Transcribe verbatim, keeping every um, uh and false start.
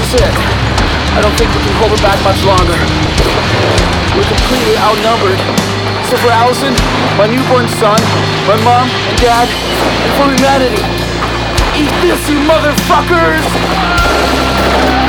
That's it. I don't think we can hold her back much longer. We're completely outnumbered. So for Allison, my newborn son, my mom and dad, and for humanity, eat this, you motherfuckers!